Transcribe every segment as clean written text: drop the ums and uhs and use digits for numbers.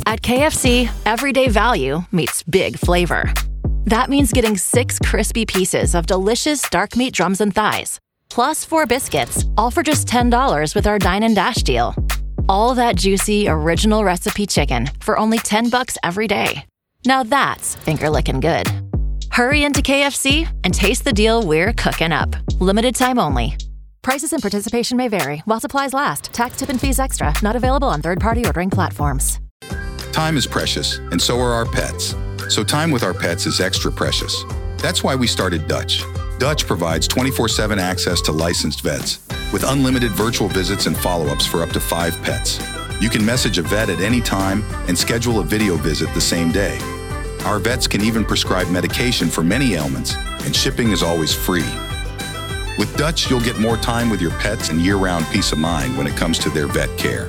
At KFC, everyday value meets big flavor. That means getting 6 crispy pieces of delicious dark meat drums and thighs, plus 4 biscuits, all for just $10 with our Dine and Dash deal. All that juicy, original recipe chicken for only $10 every day. Now that's finger-licking good. Hurry into KFC and taste the deal we're cooking up. Limited time only. Prices and participation may vary while supplies last. Tax, tip, and fees extra. Not available on third-party ordering platforms. Time is precious, and so are our pets. So time with our pets is extra precious. That's why we started Dutch. Dutch provides 24/7 access to licensed vets with unlimited virtual visits and follow-ups for up to 5 pets. You can message a vet at any time and schedule a video visit the same day. Our vets can even prescribe medication for many ailments, and shipping is always free. With Dutch, you'll get more time with your pets and year-round peace of mind when it comes to their vet care.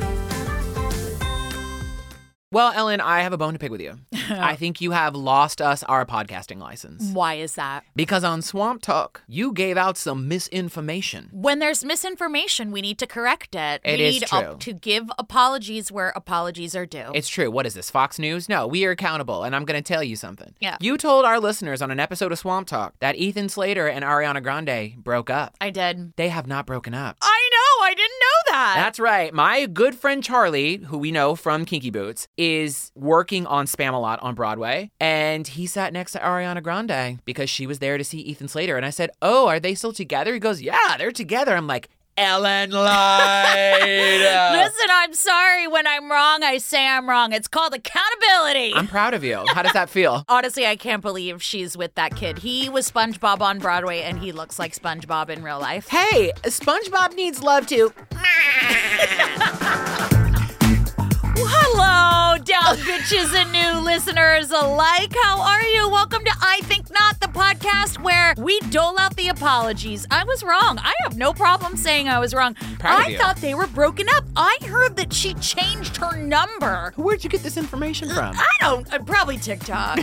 Well, Ellen, I have a bone to pick with you. I think you have lost us our podcasting license. Why is that? Because on Swamp Talk, you gave out some misinformation. When there's misinformation, we need to correct it. It we is need true. To give apologies where apologies are due. It's true. What is this, Fox News? No, we are accountable, and I'm going to tell you something. Yeah. You told our listeners on an episode of Swamp Talk that Ethan Slater and Ariana Grande broke up. I did. They have not broken up. I know. I didn't know that. That's right. My good friend Charlie, who we know from Kinky Boots, is working on Spam-A-Lot on Broadway, and he sat next to Ariana Grande because she was there to see Ethan Slater. And I said, "Oh, are they still together?" He goes, "Yeah, they're together." I'm like, Ellen lied. Listen, I'm sorry. When I'm wrong, I say I'm wrong. It's called accountability. I'm proud of you. How does that feel? Honestly, I can't believe she's with that kid. He was SpongeBob on Broadway, and he looks like SpongeBob in real life. Hey, SpongeBob needs love too. Hello, down bitches and new listeners alike. How are you? Welcome to I Think Not, the podcast where we dole out the apologies. I was wrong. I have no problem saying I was wrong. I thought they were broken up. I heard that she changed her number. Where'd you get this information from? Probably TikTok.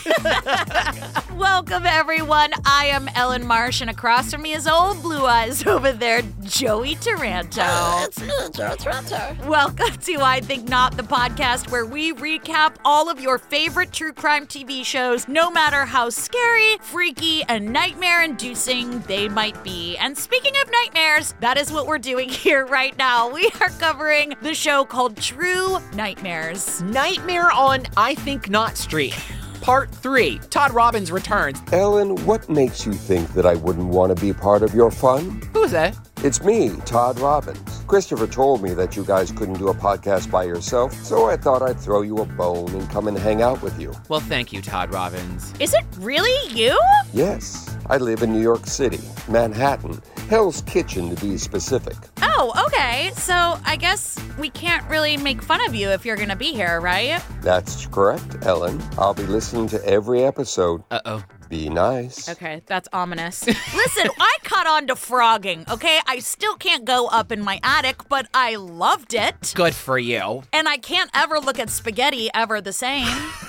Welcome, everyone. I am Ellen Marsh, and across from me is old Blue Eyes over there, Joey Taranto. It's me, Joey Taranto. Welcome to I Think Not, the podcast where we recap all of your favorite true crime TV shows, no matter how scary, freaky, and nightmare-inducing they might be. And speaking of nightmares, that is what we're doing here right now. We are covering the show called True Nightmares. Nightmare on I Think Not Street. Part 3. Todd Robbins returns. Ellen, what makes you think that I wouldn't want to be part of your fun? Who is that? It's me, Todd Robbins. Christopher told me that you guys couldn't do a podcast by yourself, so I thought I'd throw you a bone and come and hang out with you. Well, thank you, Todd Robbins. Is it really you? Yes, I live in New York City, Manhattan, Hell's Kitchen to be specific. Oh, okay. So I guess we can't really make fun of you if you're going to be here, right? That's correct, Ellen. I'll be listening to every episode. Uh-oh. Be nice. Okay, that's ominous. Listen, I caught on to frogging, okay? I still can't go up in my attic, but I loved it. Good for you. And I can't ever look at spaghetti ever the same.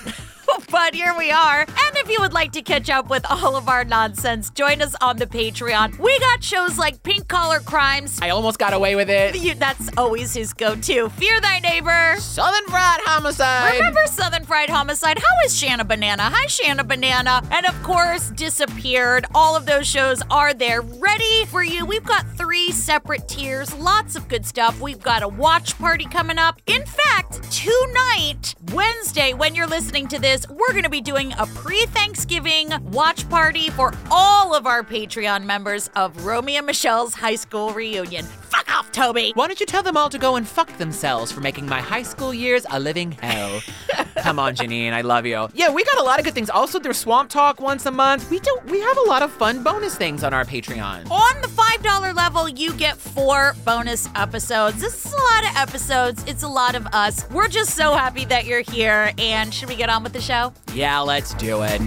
But here we are. And if you would like to catch up with all of our nonsense, join us on the Patreon. We got shows like Pink Collar Crimes. I almost got away with it. That's always his go-to. Fear Thy Neighbor. Southern Fried Homicide. Remember Southern Fried Homicide? How is Shanna Banana? Hi, Shanna Banana. And of course, Disappeared. All of those shows are there ready for you. We've got 3 separate tiers. Lots of good stuff. We've got a watch party coming up. In fact, tonight, Wednesday, when you're listening to this, we're going to be doing a pre-Thanksgiving watch party for all of our Patreon members of Romy and Michelle's high school reunion. Fuck off, Toby! Why don't you tell them all to go and fuck themselves for making my high school years a living hell? Come on, Janine, I love you. Yeah, we got a lot of good things. Also, there's Swamp Talk once a month. We have a lot of fun bonus things on our Patreon. On the $5 level, you get 4 bonus episodes. This is a lot of episodes. It's a lot of us. We're just so happy that you're here. And should we get on with the show? Yeah, let's do it.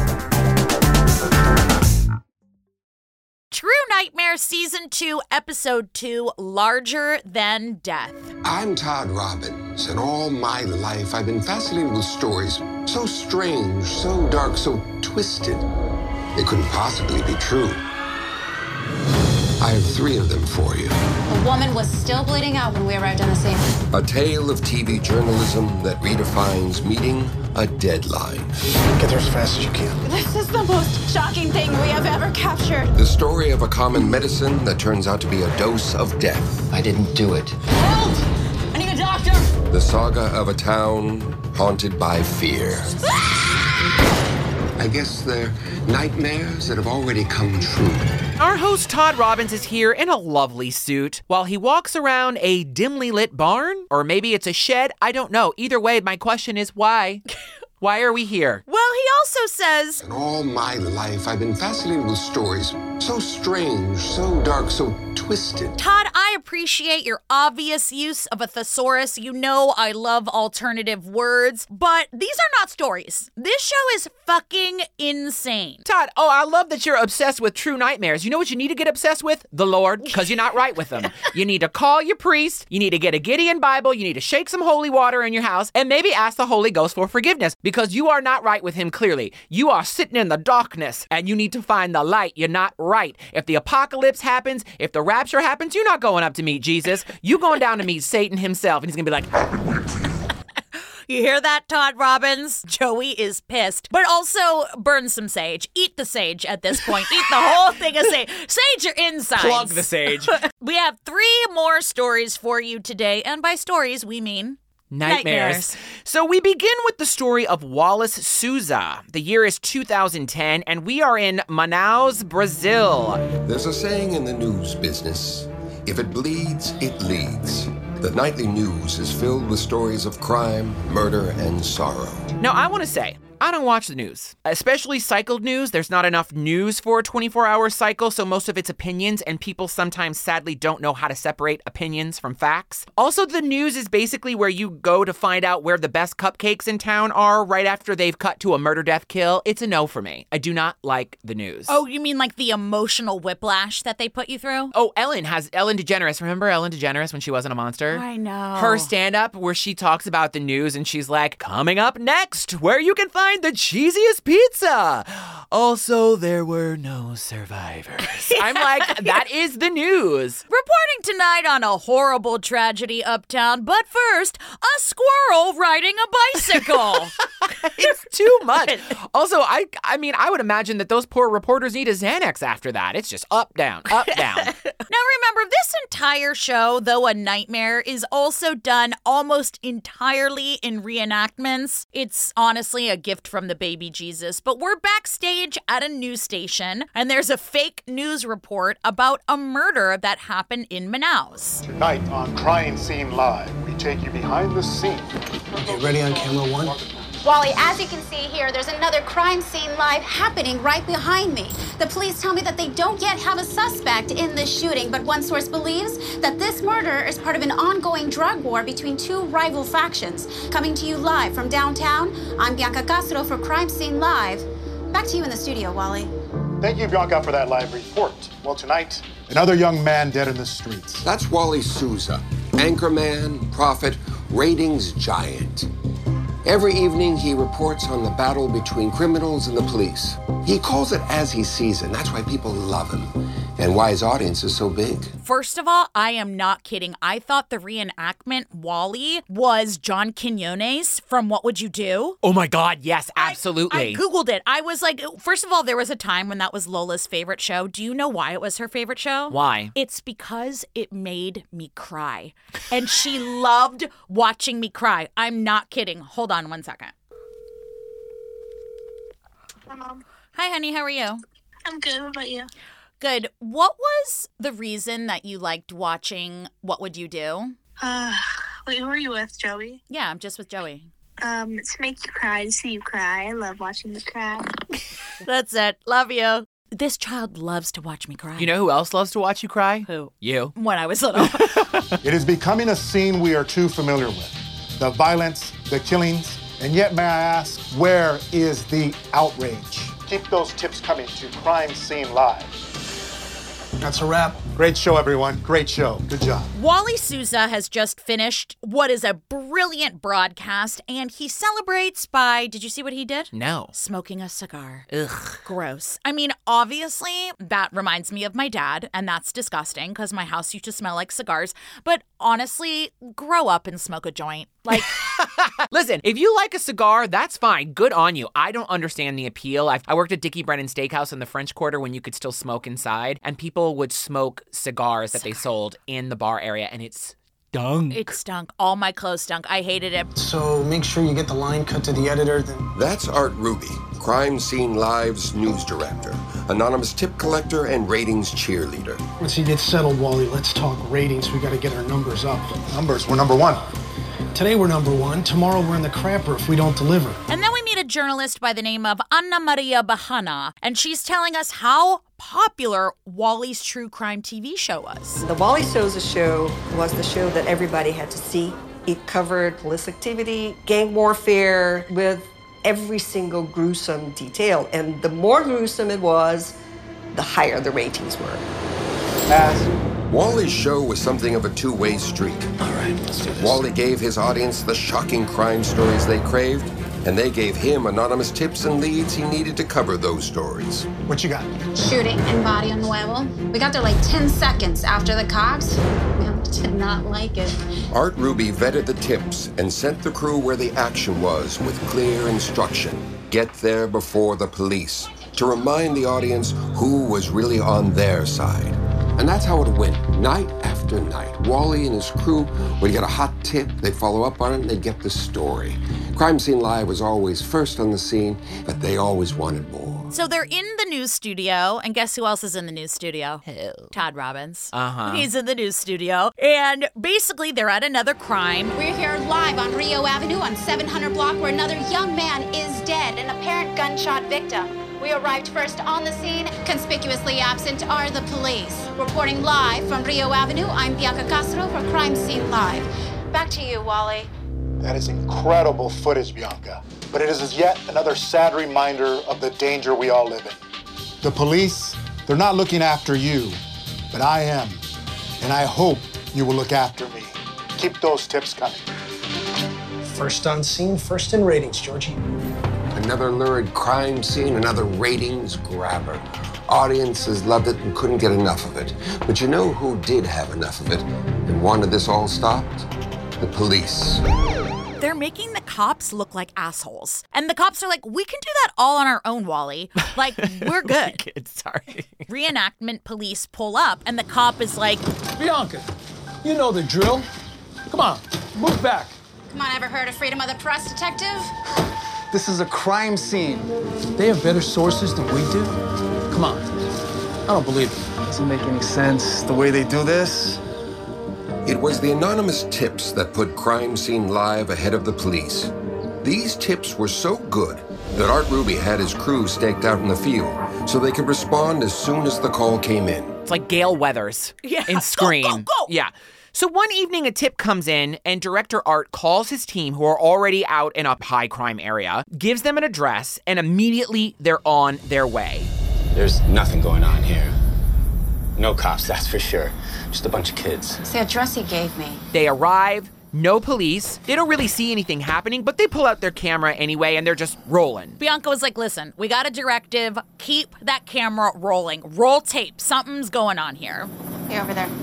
True Nightmare Season 2, Episode 2, Larger Than Death. I'm Todd Robbins, and all my life I've been fascinated with stories so strange, so dark, so twisted. They couldn't possibly be true. I have 3 of them for you. The woman was still bleeding out when we arrived on the scene. A tale of TV journalism that redefines meeting a deadline. Get there as fast as you can. This is the most shocking thing we have ever captured. The story of a common medicine that turns out to be a dose of death. I didn't do it. Help! I need a doctor! The saga of a town haunted by fear. I guess they're nightmares that have already come true. Our host Todd Robbins is here in a lovely suit while he walks around a dimly lit barn. Or maybe it's a shed. I don't know. Either way, my question is why? Why are we here? Well, he also says, In all my life, I've been fascinated with stories so strange, so dark, so twisted. Todd, I appreciate your obvious use of a thesaurus. You know I love alternative words, but these are not stories. This show is fucking insane. Todd, I love that you're obsessed with true nightmares. You know what you need to get obsessed with? The Lord, because you're not right with him. You need to call your priest, you need to get a Gideon Bible, you need to shake some holy water in your house, and maybe ask the Holy Ghost for forgiveness, because you are not right with him clearly. You are sitting in the darkness, and you need to find the light. You're not right. If the apocalypse happens, if the rapture happens, you're not going up to meet Jesus. You're going down to meet Satan himself, and he's going to be like... You hear that, Todd Robbins? Joey is pissed. But also, burn some sage. Eat the sage at this point. Eat the whole thing of sage. Sage your insides. Plug the sage. We have 3 more stories for you today, and by stories, we mean... Nightmares. So we begin with the story of Wallace Souza. The year is 2010, and we are in Manaus, Brazil. There's a saying in the news business, if it bleeds, it leads. The nightly news is filled with stories of crime, murder, and sorrow. Now, I want to say, I don't watch the news, especially cycled news. There's not enough news for a 24-hour cycle, so most of it's opinions, and people sometimes sadly don't know how to separate opinions from facts. Also, the news is basically where you go to find out where the best cupcakes in town are right after they've cut to a murder, death, kill. It's a no for me. I do not like the news. Oh, you mean like the emotional whiplash that they put you through? Oh, Ellen DeGeneres. Remember Ellen DeGeneres when she wasn't a monster? I know. Her stand-up where she talks about the news and she's like, coming up next, where you can find the cheesiest pizza. Also, there were no survivors. I'm like, that is the news. Reporting tonight on a horrible tragedy uptown, but first, a squirrel riding a bicycle. It's too much. Also, I mean, I would imagine that those poor reporters need a Xanax after that. It's just up, down, up, down. Now remember, this entire show, though a nightmare, is also done almost entirely in reenactments. It's honestly a gift from the baby Jesus, but we're backstage at a news station, and there's a fake news report about a murder that happened in Manaus. Tonight on Crime Scene Live, we take you behind the scene. Okay, ready on camera 1? Wally, as you can see here, there's another crime scene live happening right behind me. The police tell me that they don't yet have a suspect in this shooting, but one source believes that this murder is part of an ongoing drug war between 2 rival factions. Coming to you live from downtown, I'm Bianca Castro for Crime Scene Live. Back to you in the studio, Wally. Thank you, Bianca, for that live report. Well, tonight, another young man dead in the streets. That's Wally Souza, anchorman, prophet, ratings giant. Every evening, he reports on the battle between criminals and the police. He calls it as he sees it, and that's why people love him and why his audience is so big. First of all, I am not kidding. I thought the reenactment Wally was John Quinones from What Would You Do? Oh my God, yes, absolutely. I Googled it. I was like, first of all, there was a time when that was Lola's favorite show. Do you know why it was her favorite show? Why? It's because it made me cry. And she loved watching me cry. I'm not kidding. Hold on 1 second. Hi, Mom. Hi, honey. How are you? I'm good. What about you? Good. What was the reason that you liked watching What Would You Do? Wait, who are you with, Joey? Yeah, I'm just with Joey. To make you cry, to see you cry. I love watching you cry. That's it. Love you. This child loves to watch me cry. You know who else loves to watch you cry? Who? You. When I was little. It is becoming a scene we are too familiar with. The violence, the killings, and yet, may I ask, where is the outrage? Keep those tips coming to Crime Scene Live. That's a wrap. Great show, everyone. Great show. Good job. Wally Sousa has just finished what is a brilliant broadcast, and he celebrates by, did you see what he did? No. Smoking a cigar. Ugh. Gross. I mean, obviously, that reminds me of my dad, and that's disgusting because my house used to smell like cigars. But honestly, grow up and smoke a joint. Like, listen, if you like a cigar, that's fine. Good on you. I don't understand the appeal. I worked at Dickie Brennan Steakhouse in the French Quarter when you could still smoke inside, and people would smoke cigars that they sold in the bar area, and it's stunk. It stunk. All my clothes stunk. I hated it. So make sure you get the line cut to the editor. That's Art Ruby, Crime Scene Live's news director, anonymous tip collector, and ratings cheerleader. Once you get settled, Wally, let's talk ratings. We got to get our numbers up. Numbers, we're number one. Today we're number one. Tomorrow we're in the crapper if we don't deliver. And then we meet a journalist by the name of Anna Maria Bahana, and she's telling us how popular Wally's true crime TV show was. The Wally Sousa Show was the show that everybody had to see. It covered police activity, gang warfare, with every single gruesome detail. And the more gruesome it was, the higher the ratings were. Wally's show was something of a two-way street. All right, let's do this. Wally gave his audience the shocking crime stories they craved, and they gave him anonymous tips and leads he needed to cover those stories. What you got? Shooting in Barrio Nuevo. We got there like 10 seconds after the cops. Man, did not like it. Art Ruby vetted the tips and sent the crew where the action was with clear instruction. Get there before the police, to remind the audience who was really on their side. And that's how it went, night after night. Wally and his crew would get a hot tip, they'd follow up on it, and they'd get the story. Crime Scene Live was always first on the scene, but they always wanted more. So they're in the news studio, and guess who else is in the news studio? Who? Todd Robbins. Uh-huh. He's in the news studio, and basically they're at another crime. We're here live on Rio Avenue on 700 block where another young man is dead, an apparent gunshot victim. We arrived first on the scene. Conspicuously absent are the police. Reporting live from Rio Avenue, I'm Bianca Castro for Crime Scene Live. Back to you, Wally. That is incredible footage, Bianca. But it is yet another sad reminder of the danger we all live in. The police, they're not looking after you, but I am. And I hope you will look after me. Keep those tips coming. First on scene, first in ratings, Georgie. Another lurid crime scene, another ratings grabber. Audiences loved it and couldn't get enough of it. But you know who did have enough of it and wanted this all stopped? The police. They're making the cops look like assholes. And the cops are like, we can do that all on our own, Wally. Like, we're good. Sorry. Reenactment police pull up, and the cop is like, Bianca, you know the drill. Come on, move back. Come on, ever heard of freedom of the press, detective? This is a crime scene. They have better sources than we do. Come on. I don't believe it. Doesn't make any sense the way they do this. It was the anonymous tips that put Crime Scene Live ahead of the police. These tips were so good that Art Ruby had his crew staked out in the field so they could respond as soon as the call came in. It's like Gale Weathers in Scream. Go. Yeah. So one evening, a tip comes in, and Director Art calls his team, who are already out in a high crime area, gives them an address, and immediately they're on their way. There's nothing going on here. No cops, that's for sure. Just a bunch of kids. It's the address he gave me. They arrive, no police. They don't really see anything happening, but they pull out their camera anyway, and they're just rolling. Bianca was like, listen, we got a directive. Keep that camera rolling. Roll tape. Something's going on here. Hey, over there.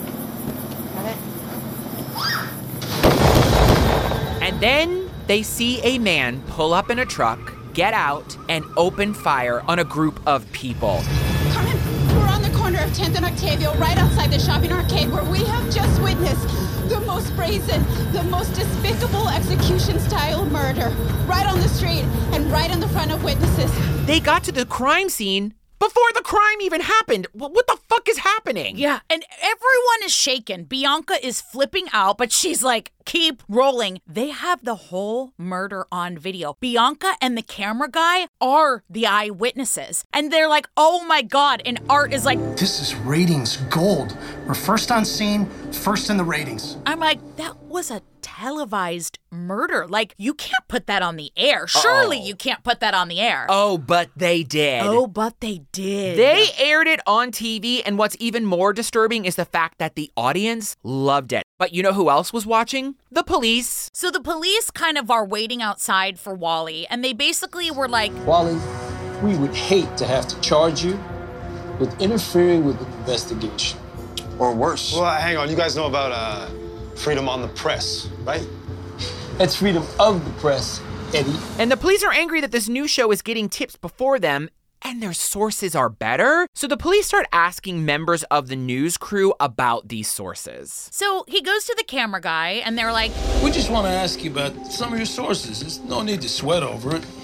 And then they see a man pull up in a truck, get out, and open fire on a group of people. Carmen, we're on the corner of 10th and Octavio, right outside the shopping arcade, where we have just witnessed the most brazen, the most despicable execution-style murder. Right on the street and right in the front of witnesses. They got to the crime scene before the crime even happened. What the fuck is happening? Yeah, and everyone is shaken. Bianca is flipping out, but she's like, keep rolling. They have the whole murder on video. Bianca and the camera guy are the eyewitnesses. And they're like, oh my God. And Art is like, this is ratings gold. We're first on scene, first in the ratings. I'm like, that was a televised murder. Like, you can't put that on the air. Surely you can't put that on the air. Oh, but they did. Oh, but they did. They aired it on TV, and what's even more disturbing is the fact that the audience loved it. But you know who else was watching? The police. So the police kind of are waiting outside for Wally, and they basically were like, Wally, we would hate to have to charge you with interfering with the investigation. Or worse. Well, hang on. You guys know about freedom on the press, right? That's freedom of the press, Eddie. And the police are angry that this new show is getting tips before them, and their sources are better. So the police start asking members of the news crew about these sources. So he goes to the camera guy, and they're like, we just want to ask you about some of your sources. There's no need to sweat over it.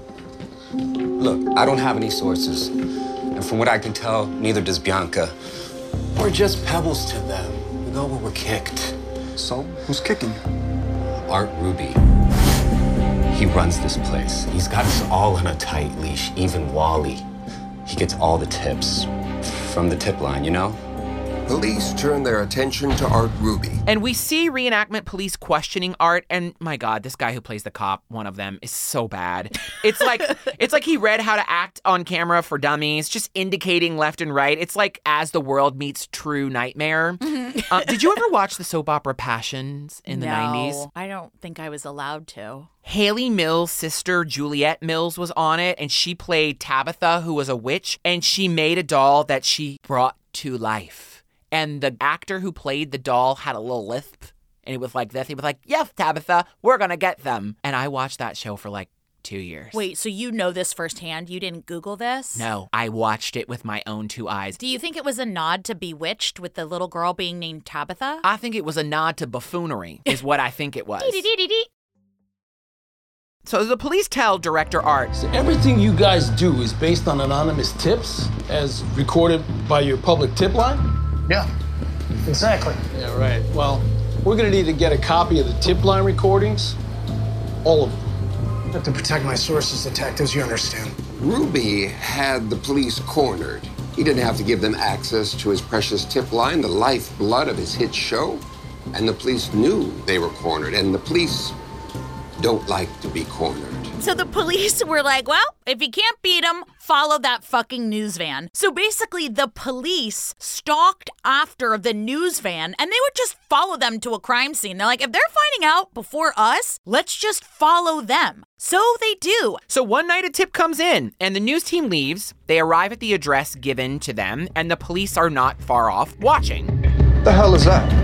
Look, I don't have any sources. And from what I can tell, neither does Bianca. We're just pebbles to them. We go where we're kicked. So, who's kicking you? Art Ruby. He runs this place. He's got us all on a tight leash, even Wally. He gets all the tips from the tip line, you know? Police turn their attention to Art Ruby. And we see reenactment police questioning Art, and my God, this guy who plays the cop, one of them, is so bad. It's like he read how to act on camera for dummies, just indicating left and right. It's like As the World Meets True Nightmare. Did you ever watch the soap opera Passions in the 90s? No, I don't think I was allowed to. Hayley Mills' sister, Juliette Mills, was on it, and she played Tabitha, who was a witch, and she made a doll that she brought to life. And the actor who played the doll had a little lisp, and it was like this. He was like, yes, Tabitha, we're going to get them. And I watched that show for like 2 years. Wait, so you know this firsthand? You didn't Google this? No, I watched it with my own 2 eyes. Do you think it was a nod to Bewitched with the little girl being named Tabitha? I think it was a nod to buffoonery, is what I think it was. So the police tell Director Art, So everything you guys do is based on anonymous tips as recorded by your public tip line? Yeah, exactly. Yeah, right. Well, we're going to need to get a copy of the tip line recordings. All of them. I have to protect my sources, detectives, you understand. Ruby had the police cornered. He didn't have to give them access to his precious tip line, the lifeblood of his hit show. And the police knew they were cornered, and the police don't like to be cornered. So the police were like, well, if you can't beat him, follow that fucking news van. So basically, the police stalked after the news van, and they would just follow them to a crime scene. They're like, if they're finding out before us, let's just follow them. So they do. So one night a tip comes in, and the news team leaves. They arrive at the address given to them, and the police are not far off watching. The hell is that?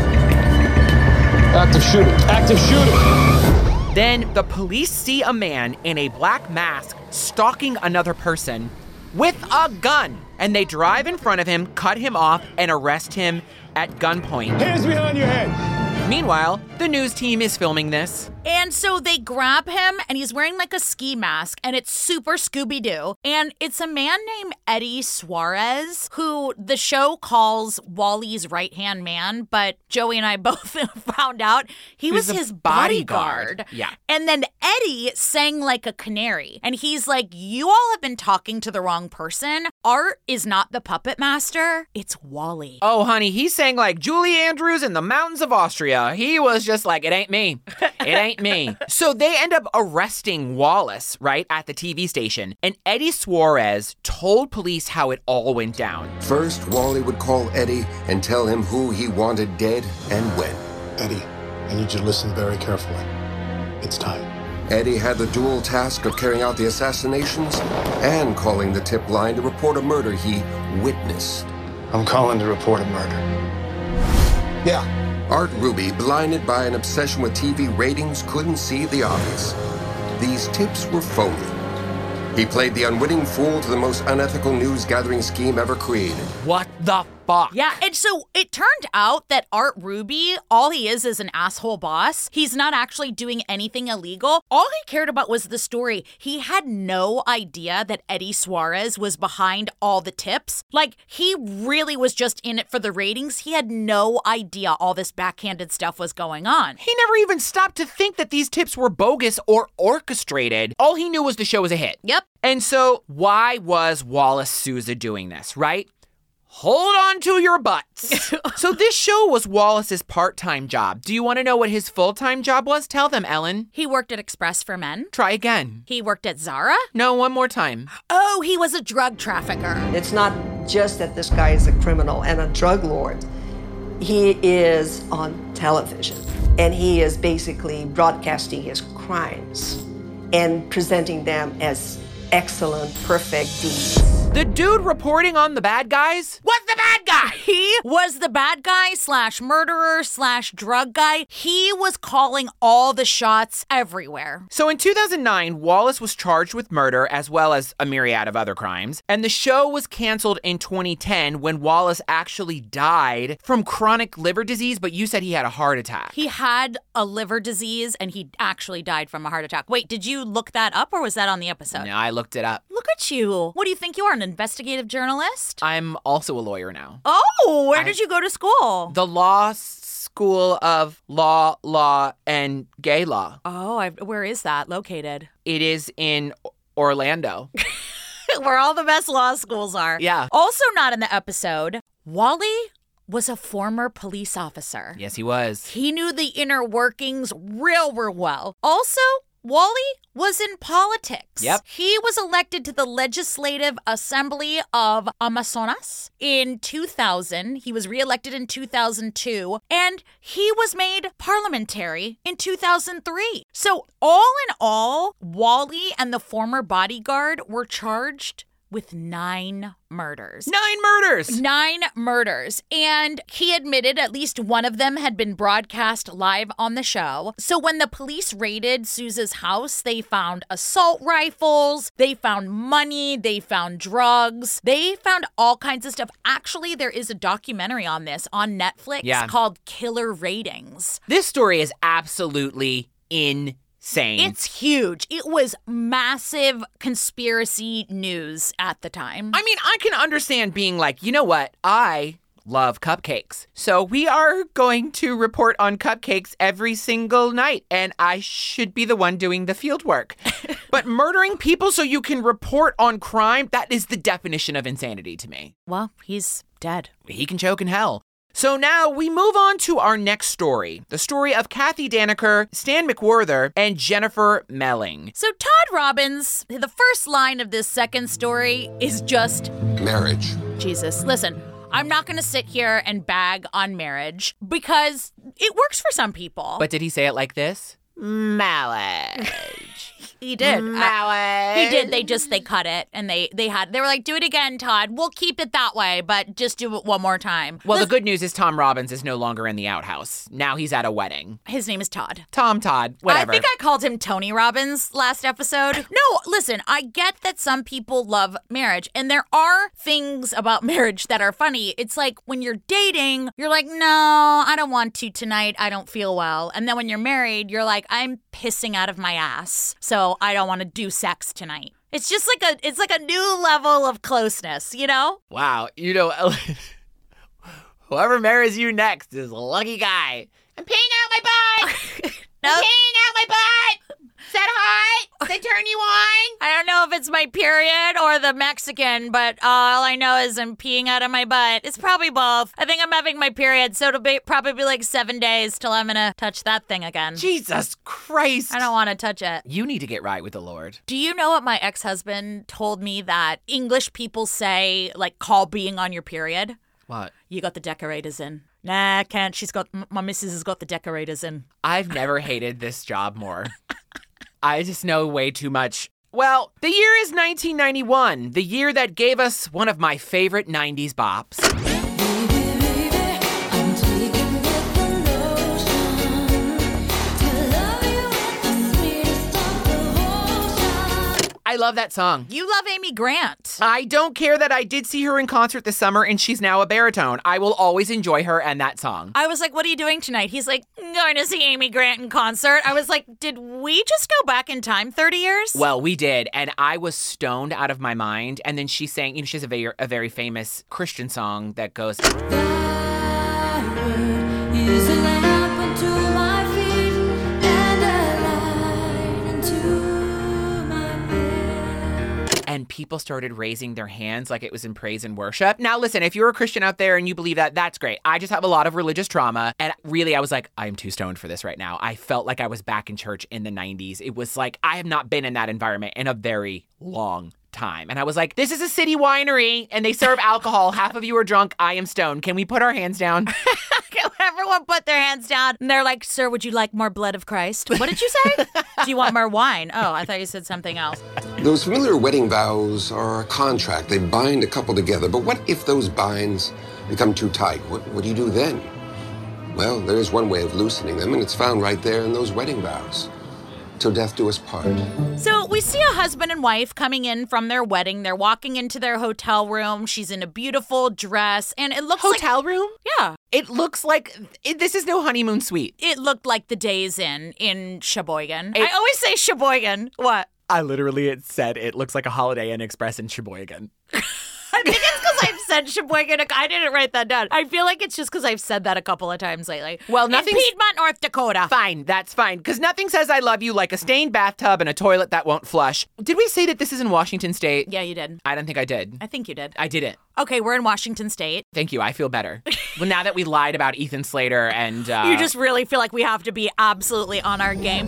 Active shooter. Active shooter. Then the police see a man in a black mask stalking another person with a gun. And they drive in front of him, cut him off, and arrest him at gunpoint. Hands behind your head. Meanwhile, the news team is filming this. And so they grab him, and he's wearing like a ski mask, and it's super Scooby-Doo. And it's a man named Eddie Suarez, who the show calls Wally's right-hand man, but Joey and I both found out he was his bodyguard. Yeah. And then Eddie sang like a canary, and he's like, you all have been talking to the wrong person. Art is not the puppet master, it's Wally. Oh, honey, he sang like Julie Andrews in the mountains of Austria. He was just like, it ain't me. It ain't me. So they end up arresting Wallace, right, at the TV station. And Eddie Suarez told police how it all went down. First, Wally would call Eddie and tell him who he wanted dead and when. Eddie, I need you to listen very carefully. It's time. Eddie had the dual task of carrying out the assassinations and calling the tip line to report a murder he witnessed. I'm calling to report a murder. Yeah. Art Ruby, blinded by an obsession with TV ratings, couldn't see the obvious. These tips were phony. He played the unwitting fool to the most unethical news-gathering scheme ever created. What the fuck? Yeah, and so it turned out that Art Ruby, all he is an asshole boss. He's not actually doing anything illegal. All he cared about was the story. He had no idea that Eddie Suarez was behind all the tips. Like, he really was just in it for the ratings. He had no idea all this backhanded stuff was going on. He never even stopped to think that these tips were bogus or orchestrated. All he knew was the show was a hit. Yep. And so why was Wallace Sousa doing this, right? Hold on to your butts. So this show was Wallace's part-time job. Do you want to know what his full-time job was? Tell them, Ellen. He worked at Express for Men. Try again. He worked at Zara. No, one more time. Oh, he was a drug trafficker. It's not just that this guy is a criminal and a drug lord. He is on television, and he is basically broadcasting his crimes and presenting them as excellent, perfect deeds. The dude reporting on the bad guys was the bad guy. He was the bad guy / murderer / drug guy. He was calling all the shots everywhere. So in 2009, Wallace was charged with murder as well as a myriad of other crimes. And the show was canceled in 2010 when Wallace actually died from chronic liver disease, but you said he had a heart attack. He had a liver disease and he actually died from a heart attack. Wait, did you look that up or was that on the episode? No, I looked it up. Look at you. What do you think you are, an investigative journalist? I'm also a lawyer now. Oh, where did you go to school? The Law School of Law, and Gay Law. Oh, where is that located? It is in Orlando. Where all the best law schools are. Yeah. Also not in the episode, Wally was a former police officer. Yes, he was. He knew the inner workings real well. Also, Wally was in politics. Yep. He was elected to the Legislative Assembly of Amazonas in 2000. He was reelected in 2002, and he was made parliamentary in 2003. So all in all, Wally and the former bodyguard were charged with 9 murders. 9 murders! 9 murders. And he admitted at least one of them had been broadcast live on the show. So when the police raided Sousa's house, they found assault rifles, they found money, they found drugs, they found all kinds of stuff. Actually, there is a documentary on this on Netflix called Killer Ratings. This story is absolutely insane. It's huge. It was massive conspiracy news at the time. I mean, I can understand being like, you know what? I love cupcakes. So we are going to report on cupcakes every single night, and I should be the one doing the field work. But murdering people so you can report on crime, that is the definition of insanity to me. Well, he's dead. He can choke in hell. So now we move on to our next story, the story of Kathy Danaker, Stan McWhorter, and Jennifer Melling. So Todd Robbins, the first line of this second story is just marriage. Jesus, listen, I'm not going to sit here and bag on marriage because it works for some people. But did he say it like this? Marriage. He did. Marriage. He did. They cut it and they were like, do it again, Todd. We'll keep it that way, but just do it one more time. Well, the good news is Tom Robbins is no longer in the outhouse. Now he's at a wedding. His name is Todd. Todd, whatever. I think I called him Tony Robbins last episode. No, listen, I get that some people love marriage, and there are things about marriage that are funny. It's like when you're dating, you're like, no, I don't want to tonight. I don't feel well. And then when you're married, you're like, I'm pissing out of my ass, so I don't want to do sex tonight. It's just like a new level of closeness, you know? Wow, you know, whoever marries you next is a lucky guy. I'm peeing out my butt. No. I'm peeing out my butt. Is that hot? Does that turn you on? I don't know if it's my period or the Mexican, but all I know is I'm peeing out of my butt. It's probably both. I think I'm having my period, so it'll probably be like 7 days till I'm gonna touch that thing again. Jesus Christ. I don't want to touch it. You need to get right with the Lord. Do you know what my ex-husband told me that English people say, like, call being on your period? What? You got the decorators in. Nah, I can't. My missus has got the decorators in. I've never hated this job more. I just know way too much. Well, the year is 1991, the year that gave us one of my favorite 90s bops. I love that song. You love Amy Grant. I don't care that I did see her in concert this summer and she's now a baritone. I will always enjoy her and that song. I was like, what are you doing tonight? He's like, I'm going to see Amy Grant in concert. I was like, did we just go back in time 30 years? Well, we did. And I was stoned out of my mind. And then she sang, you know, she has a very famous Christian song that goes... And people started raising their hands like it was in praise and worship. Now, listen, if you're a Christian out there and you believe that, that's great. I just have a lot of religious trauma. And really, I was like, I'm too stoned for this right now. I felt like I was back in church in the 90s. It was like, I have not been in that environment in a very long time. And I was like, this is a city winery and they serve alcohol. Half of you are drunk. I am stoned. Can we put our hands down? Everyone put their hands down. And they're like, sir, would you like more blood of Christ? What did you say? Do you want more wine? Oh, I thought you said something else. Those familiar wedding vows are a contract. They bind a couple together. But what if those binds become too tight? What do you do then? Well, there's one way of loosening them, and it's found right there in those wedding vows. Till death do us part. So we see a husband and wife coming in from their wedding. They're walking into their hotel room. She's in a beautiful dress, and it looks hotel room? Yeah. It looks like this is no honeymoon suite. It looked like the Days Inn in Sheboygan. I always say Sheboygan. What? It said it looks like a Holiday Inn Express in Sheboygan. I think it's because I've said Sheboygan. I didn't write that down. I feel like it's just because I've said that a couple of times lately. Well, nothing. In Piedmont, North Dakota. Fine, that's fine. Because nothing says I love you like a stained bathtub and a toilet that won't flush. Did we say that this is in Washington State? Yeah, you did. I don't think I did. I think you did. I didn't. Okay, we're in Washington State. Thank you. I feel better. Well, now that we lied about Ethan Slater and... You just really feel like we have to be absolutely on our game.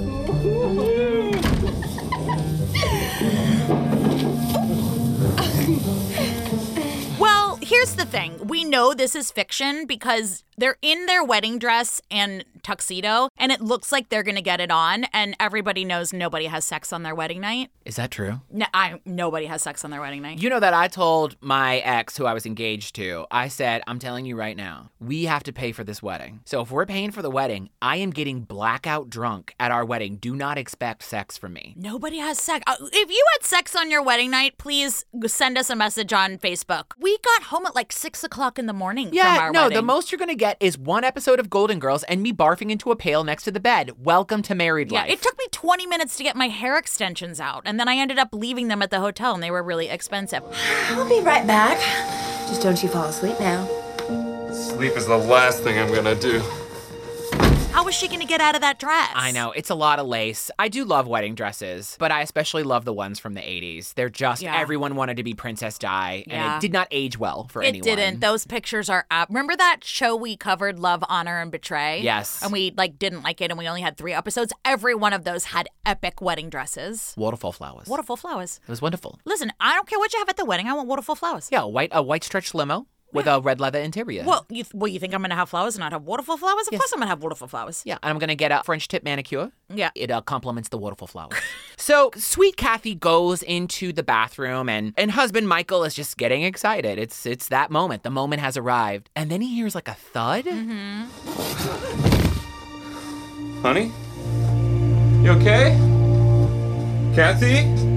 Well, here's the thing. We know this is fiction because they're in their wedding dress and tuxedo, and it looks like they're going to get it on, and everybody knows nobody has sex on their wedding night. Is that true? No, nobody has sex on their wedding night. You know that I told my ex who I was engaged to, I said, I'm telling you right now, we have to pay for this wedding. So if we're paying for the wedding, I am getting blackout drunk at our wedding. Do not expect sex from me. Nobody has sex. If you had sex on your wedding night, please send us a message on Facebook. We got home at like 6 o'clock in the morning from our wedding. The most you're going to get is one episode of Golden Girls and me barfing into a pail next to the bed. Welcome to married life. Yeah, it took me 20 minutes to get my hair extensions out, and then I ended up leaving them at the hotel, and they were really expensive. I'll be right back. Just don't you fall asleep now. Sleep is the last thing I'm gonna do. How was she going to get out of that dress? I know. It's a lot of lace. I do love wedding dresses, but I especially love the ones from the 80s. They're just, everyone wanted to be Princess Di, and it did not age well for anyone. It didn't. Those pictures are up. Remember that show we covered, Love, Honor, and Betray? Yes. And we didn't like it, and we only had 3 episodes. Every one of those had epic wedding dresses. Waterfall flowers. Waterfall flowers. It was wonderful. Listen, I don't care what you have at the wedding. I want waterfall flowers. Yeah, a white stretch limo. With a red leather interior. Well, you think I'm going to have flowers and not have waterfall flowers? Of course I'm going to have waterfall flowers. Yeah, and I'm going to get a French tip manicure. Yeah. It complements the waterfall flowers. So, sweet Kathy goes into the bathroom, and husband Michael is just getting excited. It's that moment. The moment has arrived. And then he hears like a thud. Mm-hmm. Honey? You okay? Kathy?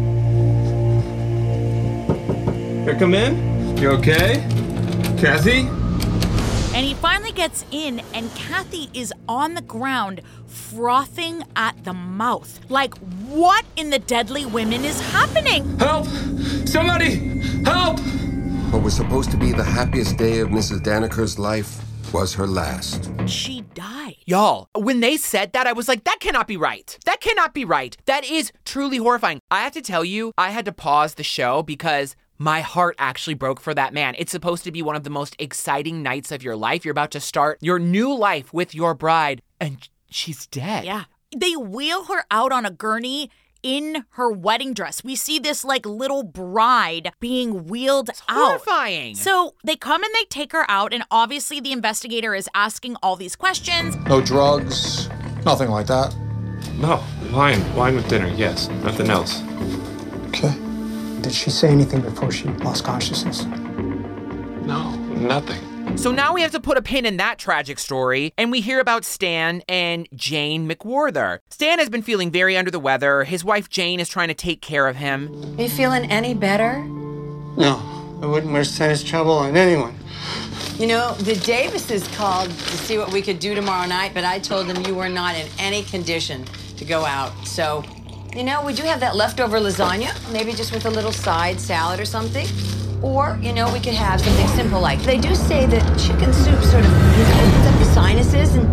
Here, come in. You okay? Kathy? And he finally gets in, and Kathy is on the ground, frothing at the mouth. Like, what in the Deadly Women is happening? Help! Somebody! Help! What was supposed to be the happiest day of Mrs. Daniker's life was her last. She died. Y'all, when they said that, I was like, that cannot be right. That cannot be right. That is truly horrifying. I have to tell you, I had to pause the show because my heart actually broke for that man. It's supposed to be one of the most exciting nights of your life. You're about to start your new life with your bride, and she's dead. Yeah. They wheel her out on a gurney in her wedding dress. We see this little bride being wheeled out. Horrifying. So they come and they take her out, and obviously the investigator is asking all these questions. No drugs, nothing like that. No, wine with dinner, yes. Nothing else. Okay. Did she say anything before she lost consciousness? No, nothing. So now we have to put a pin in that tragic story, and we hear about Stan and Jane McWhorter. Stan has been feeling very under the weather. His wife Jane is trying to take care of him. Are you feeling any better? No, I wouldn't wish Stan's trouble on anyone. You know, the Davises called to see what we could do tomorrow night, but I told them you were not in any condition to go out. So, you know, we do have that leftover lasagna, maybe just with a little side salad or something. Or, you know, we could have something simple like, they do say that chicken soup sort of, opens up the sinuses and...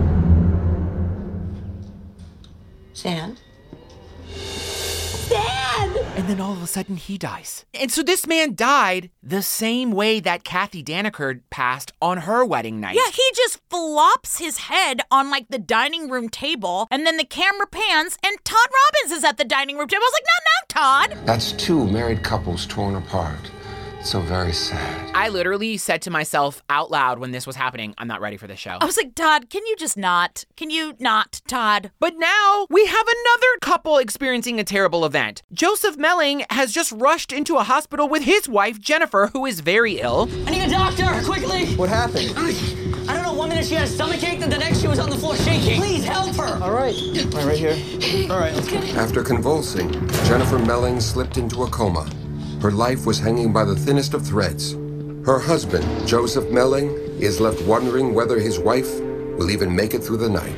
Stan? Stan! And then all of a sudden he dies. And so this man died the same way that Kathy Daneker passed on her wedding night. Yeah, he just flops his head on like the dining room table, and then the camera pans and Todd Robbins is at the dining room table. I was like, not now, Todd. That's 2 married couples torn apart. So very sad. I literally said to myself out loud when this was happening, I'm not ready for this show. I was like, Todd, can you just not? Can you not, Todd? But now we have another couple experiencing a terrible event. Joseph Melling has just rushed into a hospital with his wife, Jennifer, who is very ill. I need a doctor, quickly. What happened? I don't know, 1 minute she had a stomachache, then the next she was on the floor shaking. Please help her. All right, right here. All right, let's go. After convulsing, Jennifer Melling slipped into a coma. Her life was hanging by the thinnest of threads. Her husband, Joseph Melling, is left wondering whether his wife will even make it through the night.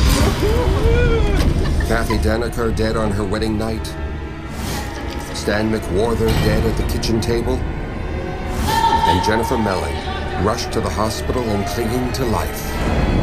Kathy Daneker dead on her wedding night. Stan McWarther dead at the kitchen table. And Jennifer Melling rushed to the hospital and clinging to life.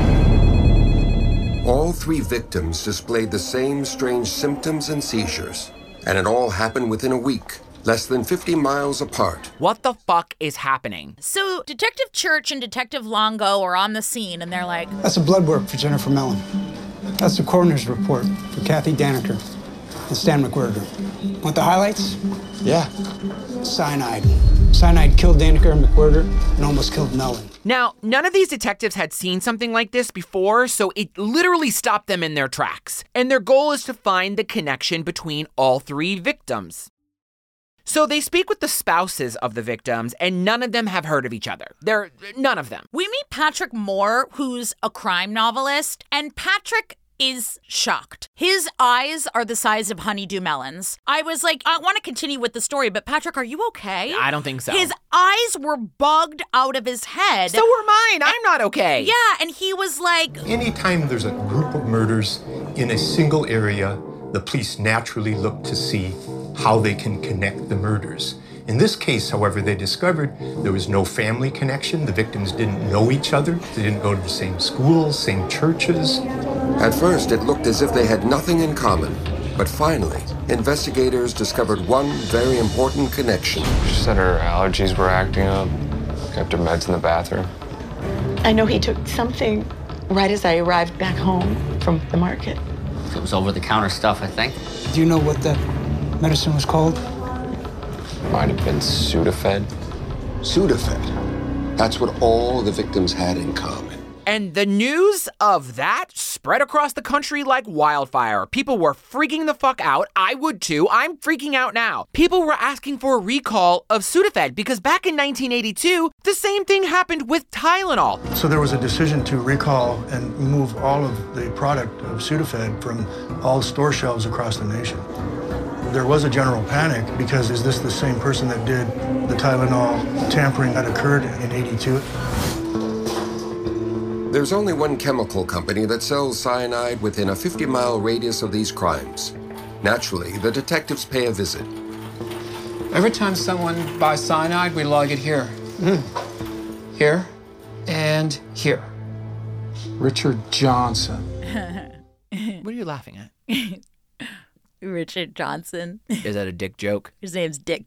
All 3 victims displayed the same strange symptoms and seizures, and it all happened within a week. Less than 50 miles apart. What the fuck is happening? So Detective Church and Detective Longo are on the scene, and they're like... That's a blood work for Jennifer Melling. That's the coroner's report for Kathy Daneker and Stan McWhirter. Want the highlights? Yeah. Cyanide. Cyanide killed Daneker and McWhirter and almost killed Melling. Now, none of these detectives had seen something like this before, so it literally stopped them in their tracks. And their goal is to find the connection between all 3 victims. So they speak with the spouses of the victims, and none of them have heard of each other. None of them. We meet Patrick Moore, who's a crime novelist, and Patrick is shocked. His eyes are the size of honeydew melons. I was like, I want to continue with the story, but Patrick, are you okay? I don't think so. His eyes were bugged out of his head. So were mine. I'm not okay. Yeah, and he was like... Anytime there's a group of murders in a single area, the police naturally look to see how they can connect the murders. In this case, however, they discovered there was no family connection. The victims didn't know each other. They didn't go to the same schools, same churches. At first, it looked as if they had nothing in common. But finally, investigators discovered one very important connection. She said her allergies were acting up, kept her meds in the bathroom. I know he took something right as I arrived back home from the market. It was over-the-counter stuff, I think. Do you know what that medicine was called? Might have been Sudafed. Sudafed. That's what all the victims had in common. And the news of that spread across the country like wildfire. People were freaking the fuck out. I would too. I'm freaking out now. People were asking for a recall of Sudafed because back in 1982, the same thing happened with Tylenol. So there was a decision to recall and remove all of the product of Sudafed from all store shelves across the nation. There was a general panic because is this the same person that did the Tylenol tampering that occurred in '82? There's only one chemical company that sells cyanide within a 50-mile radius of these crimes. Naturally, the detectives pay a visit. Every time someone buys cyanide, we log it here. Here and here. Richard Johnson. What are you laughing at? Richard Johnson. Is that a dick joke? His name's Dick.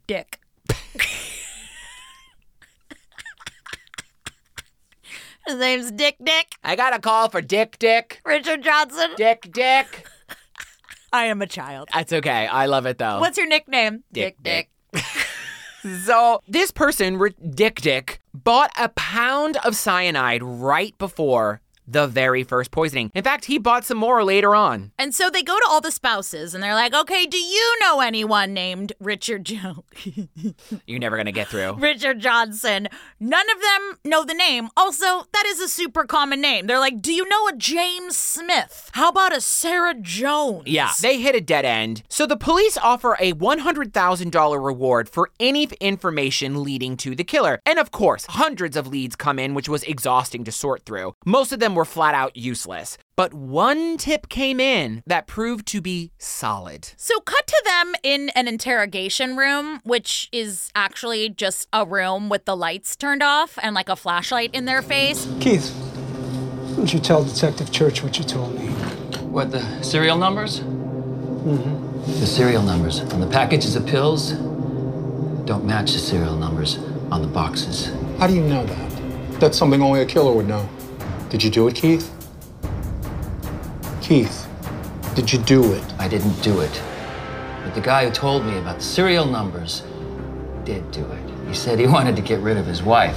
His name's Dick. I got a call for Dick. Richard Johnson. Dick. I am a child. That's okay. I love it though. What's your nickname? Dick. So this person, Dick, bought a pound of cyanide right before the very first poisoning. In fact, he bought some more later on. And so they go to all the spouses and they're like, okay, do you know anyone named Richard You're never going to get through. Richard Johnson. None of them know the name. Also, that is a super common name. They're like, do you know a James Smith? How about a Sarah Jones? Yeah, they hit a dead end. So the police offer a $100,000 reward for any information leading to the killer. And of course, hundreds of leads come in, which was exhausting to sort through. Most of them were flat out useless. But one tip came in that proved to be solid. So cut to them in an interrogation room, which is actually just a room with the lights turned off and like a flashlight in their face. Keith, why don't you tell Detective Church what you told me? What, the serial numbers? Mm-hmm. The serial numbers on the packages of pills don't match the serial numbers on the boxes. How do you know that? That's something only a killer would know. Did you do it, Keith? Keith, did you do it? I didn't do it. But the guy who told me about the serial numbers did do it. He said he wanted to get rid of his wife.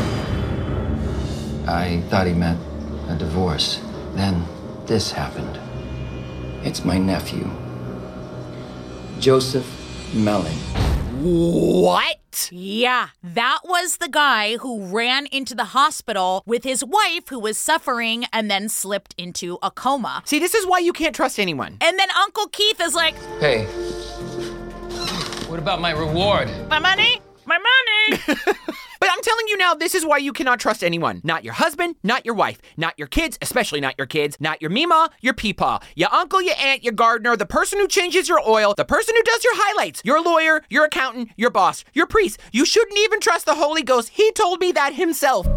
I thought he meant a divorce. Then this happened. It's my nephew, Joseph Melling. What? Yeah, that was the guy who ran into the hospital with his wife who was suffering and then slipped into a coma. See, this is why you can't trust anyone. And then Uncle Keith is like, Hey, what about my reward? my money? My money! But I'm telling you now, this is why you cannot trust anyone. Not your husband, not your wife, not your kids, especially not your kids, not your Mima, your Peepaw, your uncle, your aunt, your gardener, the person who changes your oil, the person who does your highlights, your lawyer, your accountant, your boss, your priest. You shouldn't even trust the Holy Ghost. He told me that himself.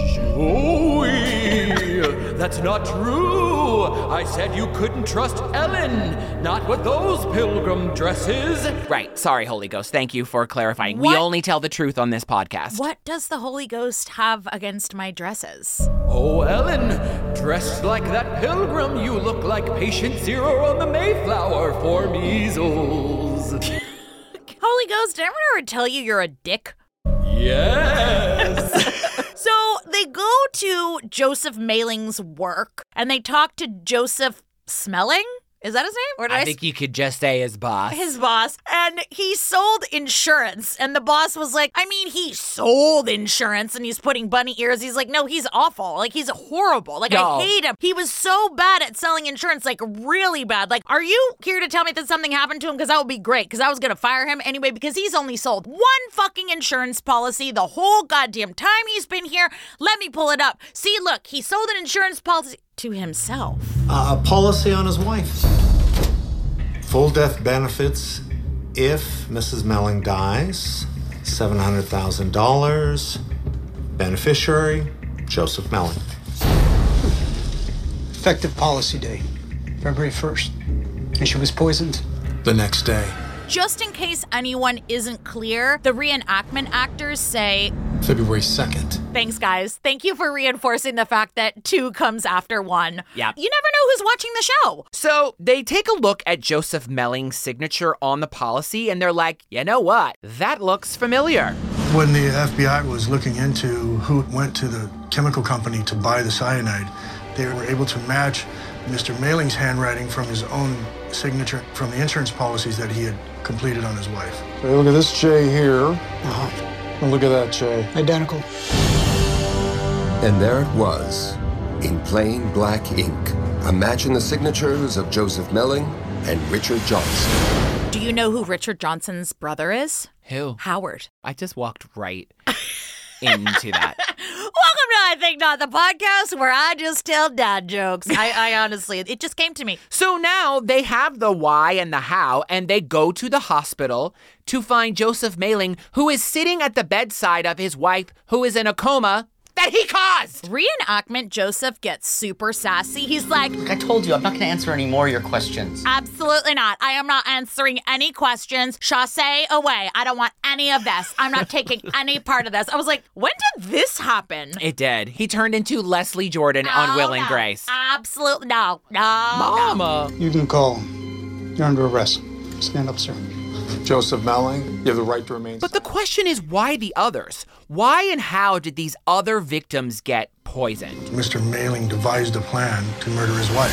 Joey, that's not true. I said you couldn't trust Ellen, not with those pilgrim dresses. Right. Sorry, Holy Ghost. Thank you for clarifying. What? We only tell the truth on this podcast. What does the Holy Ghost have against my dresses? Oh, Ellen, dressed like that pilgrim, you look like patient zero on the Mayflower for measles. Holy Ghost, did anyone ever tell you you're a dick? Yes. So they go to Joseph Mailing's work and they talk to Joseph Smelling. Is that his name? Or did I think you could just say his boss. His boss. And he sold insurance. And the boss was like, I mean, he sold insurance and he's putting bunny ears. He's like, no, he's awful. Like, he's horrible. Like, I hate him. He was so bad at selling insurance, like, really bad. Like, are you here to tell me that something happened to him? Because that would be great. Because I was going to fire him anyway because he's only sold one fucking insurance policy the whole goddamn time he's been here. Let me pull it up. See, look, he sold an insurance policy to himself. A policy on his wife. Full death benefits if Mrs. Melling dies. $700,000. Beneficiary, Joseph Melling. Effective policy date, February 1st. And she was poisoned The next day. Just in case anyone isn't clear, the reenactment actors say, February 2nd. thanks, guys. Thank you for reinforcing the fact that 2 comes after 1. Yeah. You never know who's watching the show. So they take a look at Joseph Melling's signature on the policy and they're like, you know what? That looks familiar. When the FBI was looking into who went to the chemical company to buy the cyanide, they were able to match Mr. Mailing's handwriting from his own signature from the insurance policies that he had completed on his wife. Hey, look at this J here. And look at that J. Identical. And there it was, in plain black ink. Imagine the signatures of Joseph Melling and Richard Johnson. Do you know who Richard Johnson's brother is? Who? Howard. I just walked right into that. Welcome to I Think Not, the podcast where I just tell dad jokes. I honestly, it just came to me. So now they have the why and the how, and they go to the hospital to find Joseph Melling, who is sitting at the bedside of his wife, who is in a coma that he caused. Reenactment Joseph gets super sassy. He's like, I told you, I'm not going to answer any more of your questions. absolutely not. I am not answering any questions. Chasse away. I don't want any of this. I'm not taking any part of this. I was like, when did this happen? It did. He turned into Leslie Jordan on Will and Grace. Absolutely no. Mama. You can call. You're under arrest. Stand up, sir. Joseph Melling, you have the right to remain. But the question is, why the others? Why and how did these other victims get poisoned? Mr. Mailing devised a plan to murder his wife.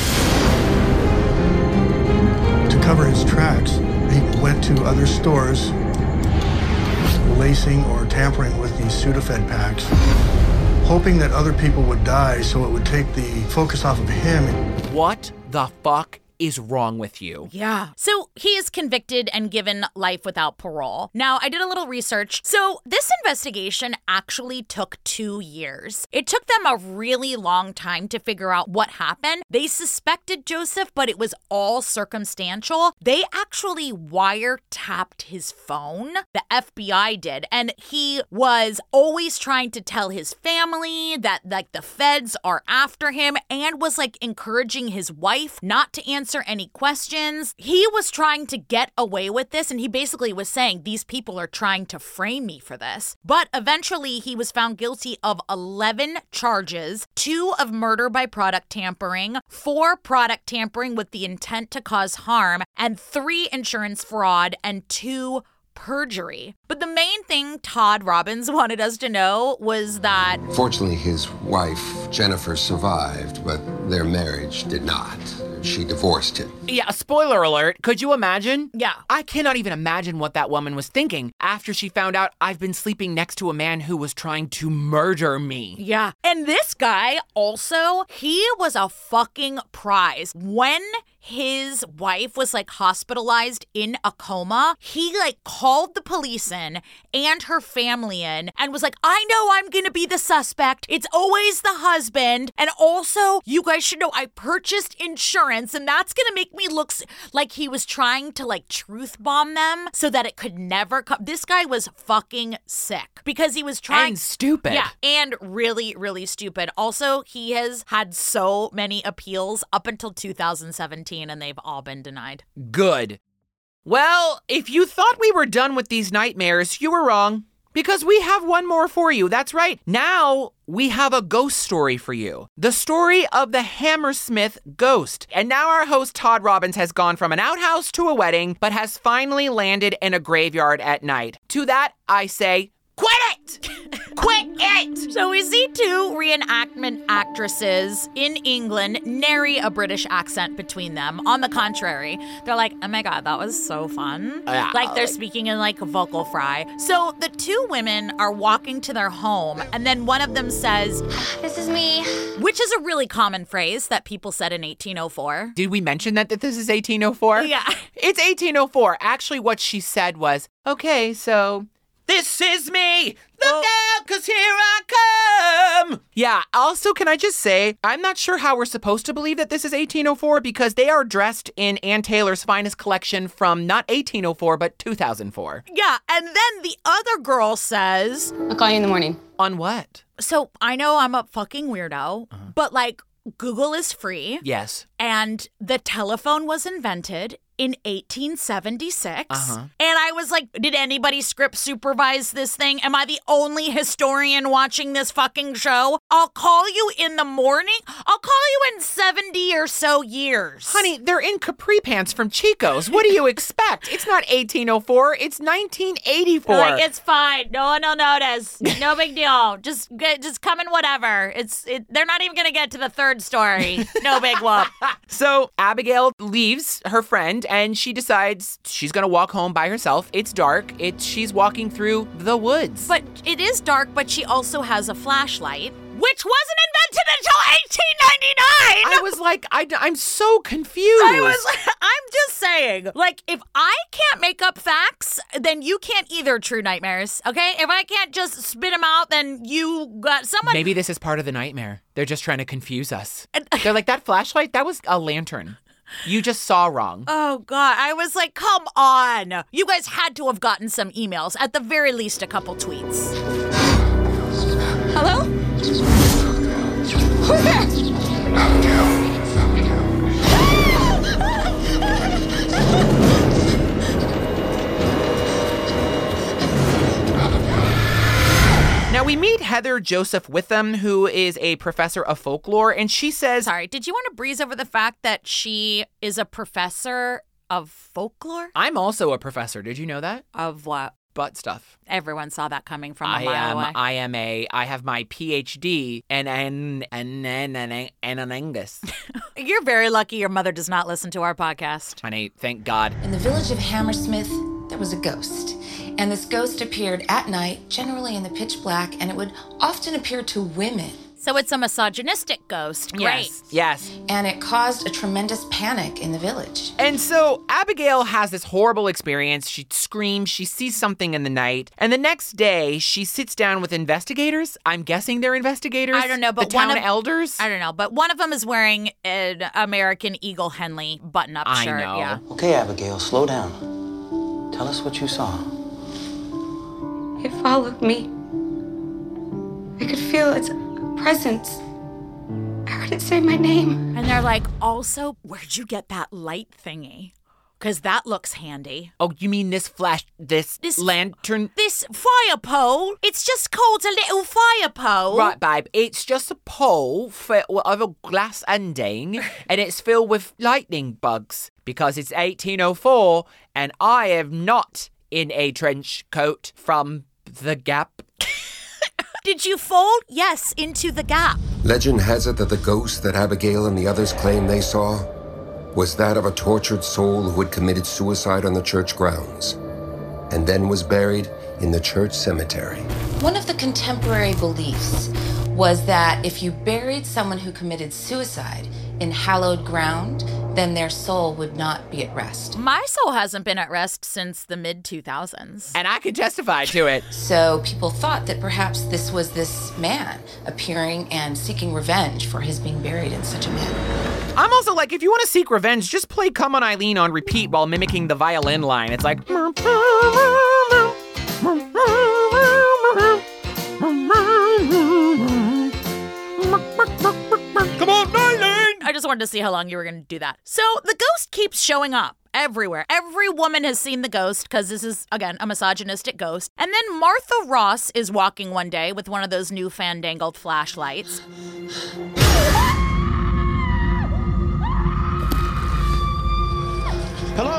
To cover his tracks, he went to other stores, lacing or tampering with these Sudafed packs, hoping that other people would die so it would take the focus off of him. What the fuck is wrong with you? Yeah. So he is convicted and given life without parole. Now, I did a little research. So this investigation actually took 2 years. It took them a really long time to figure out what happened. They suspected Joseph, but it was all circumstantial. They actually wiretapped his phone. The FBI did. And he was always trying to tell his family that like the feds are after him and was like encouraging his wife not to answer answer any questions. He was trying to get away with this, and he basically was saying, these people are trying to frame me for this. But eventually, he was found guilty of 11 charges, 2 of murder by product tampering, 4 product tampering with the intent to cause harm, and 3 insurance fraud, and 2 perjury. But the main thing Todd Robbins wanted us to know was that... Fortunately, his wife, Jennifer, survived, but their marriage did not. She divorced him. Yeah, spoiler alert. Could you imagine? Yeah. I cannot even imagine what that woman was thinking after she found out I've been sleeping next to a man who was trying to murder me. Yeah. And this guy also, he was a fucking prize. When his wife was like hospitalized in a coma, he like called the police in and her family in and was like, I know I'm gonna be the suspect. It's always the husband. And also, you guys should know I purchased insurance, and that's gonna make me look like he was trying to like truth bomb them so that it could never come. This guy was fucking sick because he was trying. And stupid. Yeah, and really, really stupid. Also, he has had so many appeals up until 2017. And they've all been denied. Good. Well, if you thought we were done with these nightmares, you were wrong. Because we have one more for you. That's right. Now we have a ghost story for you. The story of the Hammersmith ghost. And now our host, Todd Robbins, has gone from an outhouse to a wedding, but has finally landed in a graveyard at night. To that, I say, quit it! Quit it! So we see 2 reenactment actresses in England nary a British accent between them. On the contrary, they're like, oh my God, that was so fun. Like they're speaking in like vocal fry. So the 2 women are walking to their home, and then one of them says, this is me. Which is a really common phrase that people said in 1804. Did we mention that this is 1804? Yeah. It's 1804. Actually, what she said was, okay, so... This is me! Look out, 'cause here I come! Yeah, also, can I just say, I'm not sure how we're supposed to believe that this is 1804 because they are dressed in Ann Taylor's finest collection from not 1804, but 2004. Yeah, and then the other girl says... I'll call you in the morning. On what? So, I know I'm a fucking weirdo, but like, Google is free. Yes. And the telephone was invented in 1876. And I was like, did anybody script supervise this thing? Am I the only historian watching this fucking show? I'll call you in the morning. I'll call you in 70 or so years. Honey, they're in capri pants from Chico's. What do you expect? It's not 1804. It's 1984. Like, it's fine. No one will notice. No big deal. Just come in whatever. They're not even going to get to the 3rd story. No big whoop. So Abigail leaves her friend and she decides she's going to walk home by herself. It's dark. She's walking through the woods. But it is dark, but she also has a flashlight, which wasn't invented until 1899. I was like, I'm so confused. I'm just saying, like, if I can't make up facts, then you can't either, True Nightmares, okay? If I can't just spit them out, then you got someone... Maybe this is part of the nightmare. They're just trying to confuse us. They're like, that flashlight, that was a lantern. You just saw wrong. Oh, God. I was like, come on. You guys had to have gotten some emails, at the very least a couple tweets. Hello? Who's there? Now, we meet Heather Joseph Witham, who is a professor of folklore, and she says... Sorry, did you want to breeze over the fact that she is a professor of folklore? I'm also a professor. Did you know that? Of what? Butt stuff. Everyone saw that coming from a mile away. I have my PhD in Angus. You're very lucky your mother does not listen to our podcast. Honey, thank God. In the village of Hammersmith, there was a ghost. And this ghost appeared at night, generally in the pitch black, and it would often appear to women. So it's a misogynistic ghost. Great. Yes. And it caused a tremendous panic in the village. And so Abigail has this horrible experience. She screams, she sees something in the night. And the next day, she sits down with investigators. I'm guessing they're investigators. I don't know, but the town elders. I don't know, but one of them is wearing an American Eagle Henley button-up shirt. I know. Yeah. Okay, Abigail, slow down. Tell us what you saw. It followed me. I could feel its presence. I started saying my name. And they're like, also, where'd you get that light thingy? Because that looks handy. Oh, you mean this lantern? This fire pole. It's just called a little fire pole. Right, babe. It's just a pole of a glass ending, and it's filled with lightning bugs. Because it's 1804, and I am not in a trench coat from the Gap. Did you fall? Yes, into the Gap. Legend has it that the ghost that Abigail and the others claim they saw was that of a tortured soul who had committed suicide on the church grounds and then was buried in the church cemetery. One of the contemporary beliefs was that if you buried someone who committed suicide in hallowed ground, then their soul would not be at rest. My soul hasn't been at rest since the mid-2000s. And I can testify to it. So people thought that perhaps this was this man appearing and seeking revenge for his being buried in such a manner. I'm also like, if you want to seek revenge, just play Come On Eileen on repeat while mimicking the violin line. It's like... Come on, Eileen! I just wanted to see how long you were going to do that. So the ghost keeps showing up everywhere. Every woman has seen the ghost because this is, again, a misogynistic ghost. And then Martha Ross is walking one day with one of those new fandangled flashlights. Hello?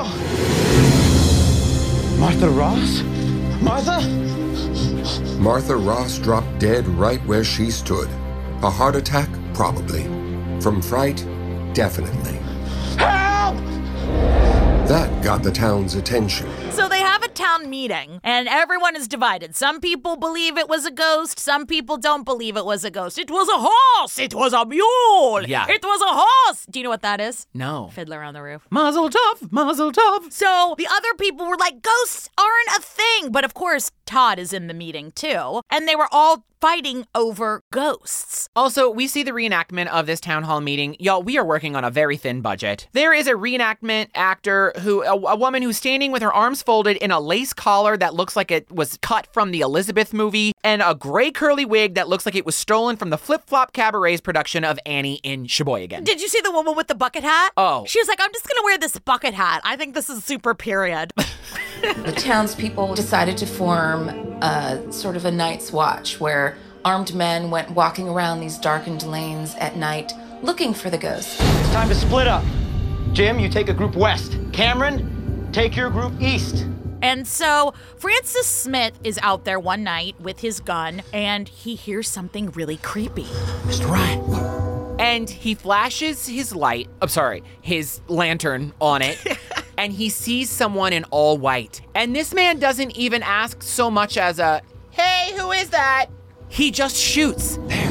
Martha Ross? Martha? Martha Ross dropped dead right where she stood. A heart attack? Probably. From fright? Definitely. Help! That got the town's attention. So they have a town meeting, and everyone is divided. Some people believe it was a ghost. Some people don't believe it was a ghost. It was a horse. It was a mule. Yeah. It was a horse. Do you know what that is? No. Fiddler on the Roof. Mazel tov, mazel tov. So the other people were like, ghosts aren't a thing. But of course, Todd is in the meeting too. And they were all fighting over ghosts. Also, we see the reenactment of this town hall meeting. Y'all, we are working on a very thin budget. There is a reenactment actor a woman who's standing with her arms folded in a lace collar that looks like it was cut from the Elizabeth movie, and a gray curly wig that looks like it was stolen from the Flip Flop Cabaret's production of Annie in Sheboygan. Did you see the woman with the bucket hat? Oh. She was like, I'm just gonna wear this bucket hat. I think this is super period. The townspeople decided to form sort of a night's watch where armed men went walking around these darkened lanes at night looking for the ghost. It's time to split up. Jim, you take a group west. Cameron, take your group east. And so Francis Smith is out there one night with his gun, and he hears something really creepy. Mr. Ryan. And he flashes his his lantern on it, and he sees someone in all white. And this man doesn't even ask so much as a, hey, who is that? He just shoots. There.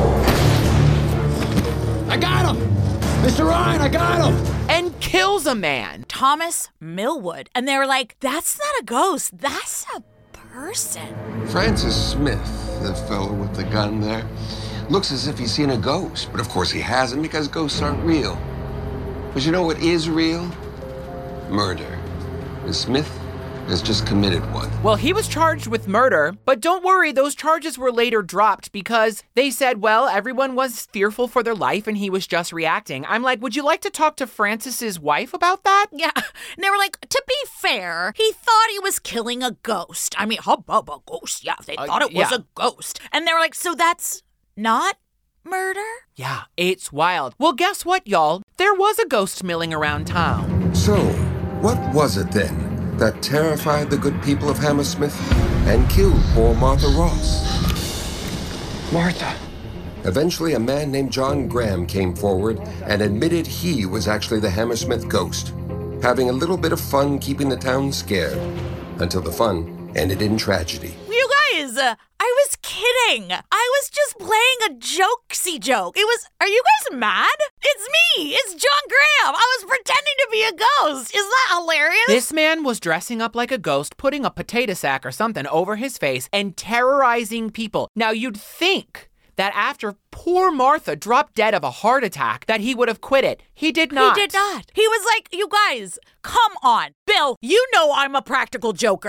I got him! Mr. Ryan, I got him! And kills a man. Thomas Millwood. And they were like, that's not a ghost, that's a person. Francis Smith, the fellow with the gun there, looks as if he's seen a ghost, but of course he hasn't because ghosts aren't real. But you know what is real? Murder. And Smith has just committed one. Well, he was charged with murder, but don't worry, those charges were later dropped because they said, well, everyone was fearful for their life and he was just reacting. I'm like, would you like to talk to Francis's wife about that? Yeah. And they were like, to be fair, he thought he was killing a ghost. I mean, how about a ghost? Yeah, they thought it was a ghost. And they were like, so that's not murder? Yeah, it's wild. Well, guess what, y'all? There was a ghost milling around town. So, what was it then that terrified the good people of Hammersmith and killed poor Martha Ross? Martha. Eventually, a man named John Graham came forward and admitted he was actually the Hammersmith ghost, having a little bit of fun keeping the town scared, until the fun ended in tragedy. You guys, I was kidding. I was just playing a jokesy joke. Are you guys mad? It's me. It's John Graham. I was pretending to be a ghost. Is that hilarious? This man was dressing up like a ghost, putting a potato sack or something over his face and terrorizing people. Now, you'd think that after poor Martha dropped dead of a heart attack that he would have quit it. He did not. He did not. He was like, you guys, come on. Bill, you know I'm a practical joker. Come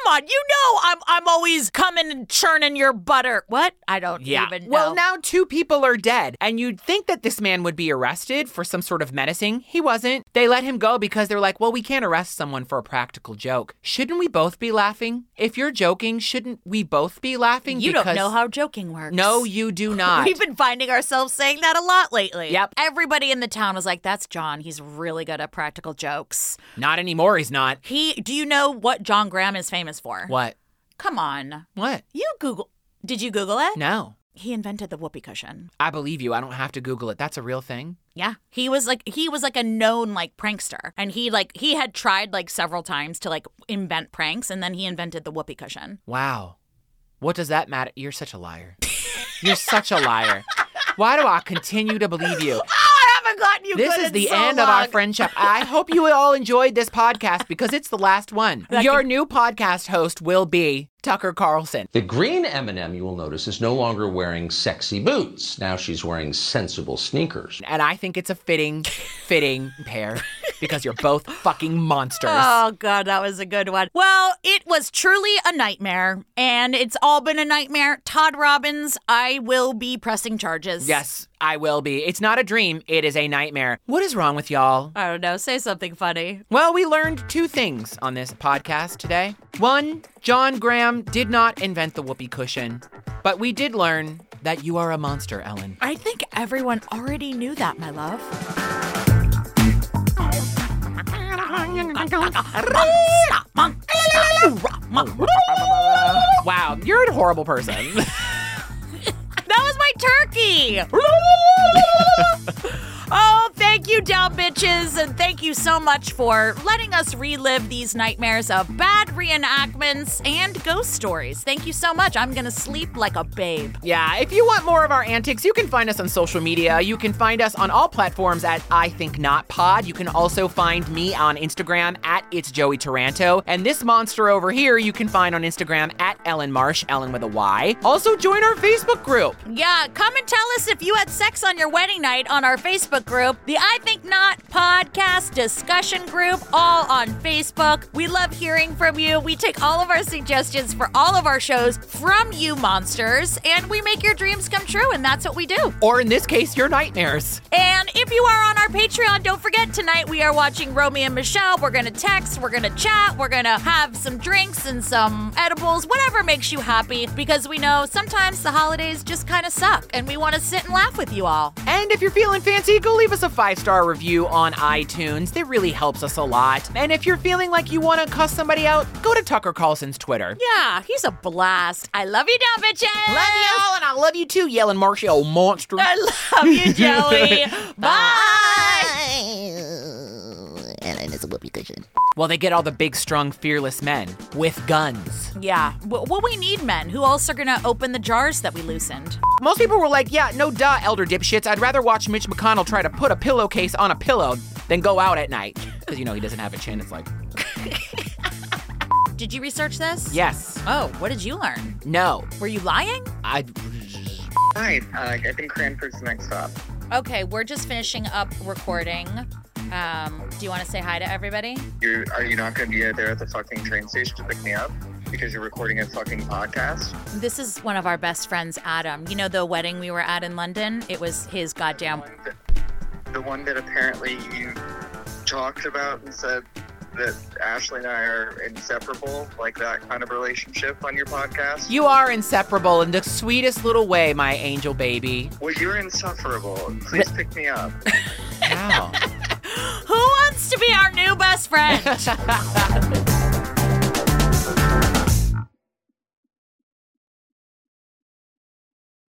on, you know I'm always coming and churning your butter. What? I don't even know. Well, now 2 people are dead, and you'd think that this man would be arrested for some sort of menacing. He wasn't. They let him go because they're like, well, we can't arrest someone for a practical joke. Shouldn't we both be laughing? If you're joking, shouldn't we both be laughing? You don't know how joking works. No, you do not. We've been finding ourselves saying that a lot lately. Yep. Everybody in the town was like, that's John. He's really good at practical jokes. Not anymore, he's not. Do you know what John Graham is famous for? What? Come on. What? Did you Google it? No. He invented the whoopee cushion. I believe you. I don't have to Google it. That's a real thing. Yeah. He was like a known like prankster. And he had tried like several times to like invent pranks, and then he invented the whoopee cushion. Wow. What does that matter? You're such a liar. You're such a liar. Why do I continue to believe you? I haven't gotten you This good is in the so end long. of our friendship. I hope you all enjoyed this podcast because it's the last one. Your new podcast host will be Tucker Carlson. The green M&M, you will notice, is no longer wearing sexy boots. Now she's wearing sensible sneakers. And I think it's a fitting pair because you're both fucking monsters. Oh, God, that was a good one. Well, it was truly a nightmare, and it's all been a nightmare. Todd Robbins, I will be pressing charges. Yes, I will be. It's not a dream. It is a nightmare. What is wrong with y'all? I don't know. Say something funny. Well, we learned 2 things on this podcast today. 1, John Graham did not invent the whoopee cushion, but we did learn that you are a monster, Ellen. I think everyone already knew that, my love. Wow, you're a horrible person. That was my turkey! Oh, thank you, dumb bitches, and thank you so much for letting us relive these nightmares of bad reenactments and ghost stories. Thank you so much. I'm gonna sleep like a babe. Yeah, if you want more of our antics, you can find us on social media. You can find us on all platforms at I Think Not Pod. You can also find me on Instagram at It's Joey Taranto. And this monster over here, you can find on Instagram at Ellen Marsh, Ellen with a Y. Also, join our Facebook group. Yeah, come and tell us if you had sex on your wedding night on our Facebook group, the I Think Not podcast discussion group, all on Facebook. We love hearing from you. We take all of our suggestions for all of our shows from you monsters, and we make your dreams come true, and that's what we do. Or in this case, your nightmares. And if you are on our Patreon, don't forget, tonight we are watching Romy and Michelle. We're gonna text, we're gonna chat, we're gonna have some drinks and some edibles, whatever makes you happy, because we know sometimes the holidays just kind of suck, and we want to sit and laugh with you all. And if you're feeling fancy, go leave us a 5-star review on iTunes. That really helps us a lot. And if you're feeling like you want to cuss somebody out, go to Tucker Carlson's Twitter. Yeah, he's a blast. I love you, dumb bitches. Love y'all, and I love you too, yelling Marshy, old monster. I love you, Joey. Bye. Ellen is a whoopee cushion. Well, they get all the big, strong, fearless men with guns. Yeah, well, we need men. Who else are gonna open the jars that we loosened? Most people were like, yeah, no duh, elder dipshits. I'd rather watch Mitch McConnell try to put a pillowcase on a pillow than go out at night. Because, you know, he doesn't have a chin. It's like... Did you research this? Yes. Oh, what did you learn? No. Were you lying? Hi, I think Cranford's the next stop. Okay, we're just finishing up recording. Do you want to say hi to everybody? Are you not going to be there at the fucking train station to pick me up? Because you're recording a fucking podcast? This is one of our best friends, Adam. You know the wedding we were at in London? It was his goddamn... The one that apparently you talked about and said that Ashley and I are inseparable, like that kind of relationship on your podcast? You are inseparable in the sweetest little way, my angel baby. Well, you're insufferable. Please pick me up. Wow. Who wants to be our new best friend?